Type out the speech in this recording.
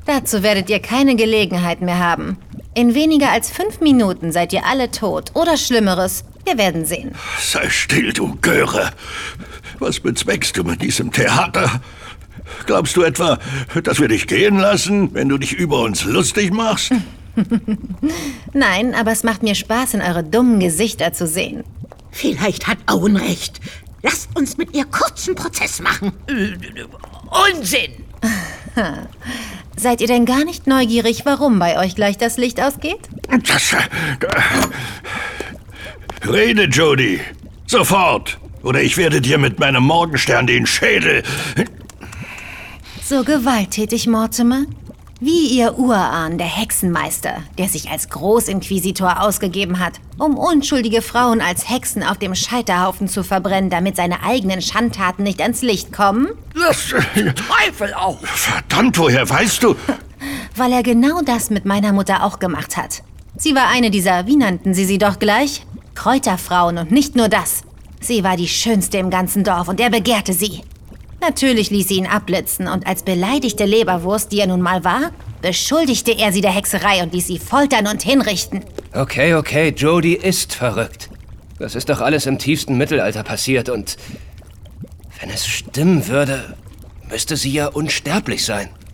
Dazu werdet ihr keine Gelegenheit mehr haben. In weniger als 5 Minuten seid ihr alle tot oder Schlimmeres. Wir werden sehen. Sei still, du Göre. Was bezweckst du mit diesem Theater? Glaubst du etwa, dass wir dich gehen lassen, wenn du dich über uns lustig machst? Nein, aber es macht mir Spaß, in eure dummen Gesichter zu sehen. Vielleicht hat Owen recht. Lasst uns mit ihr kurzen Prozess machen. Unsinn! Seid ihr denn gar nicht neugierig, warum bei euch gleich das Licht ausgeht? Rede, Jody. Sofort. Oder ich werde dir mit meinem Morgenstern den Schädel... So gewalttätig, Mortimer? Wie ihr Urahn, der Hexenmeister, der sich als Großinquisitor ausgegeben hat, um unschuldige Frauen als Hexen auf dem Scheiterhaufen zu verbrennen, damit seine eigenen Schandtaten nicht ans Licht kommen? Teufel auch! Verdammt, woher weißt du? Weil er genau das mit meiner Mutter auch gemacht hat. Sie war eine dieser, wie nannten sie sie doch gleich? Kräuterfrauen und nicht nur das. Sie war die schönste im ganzen Dorf und er begehrte sie. Natürlich ließ sie ihn abblitzen und als beleidigte Leberwurst, die er nun mal war, beschuldigte er sie der Hexerei und ließ sie foltern und hinrichten. Okay, Jody ist verrückt. Das ist doch alles im tiefsten Mittelalter passiert und wenn es stimmen würde, müsste sie ja unsterblich sein.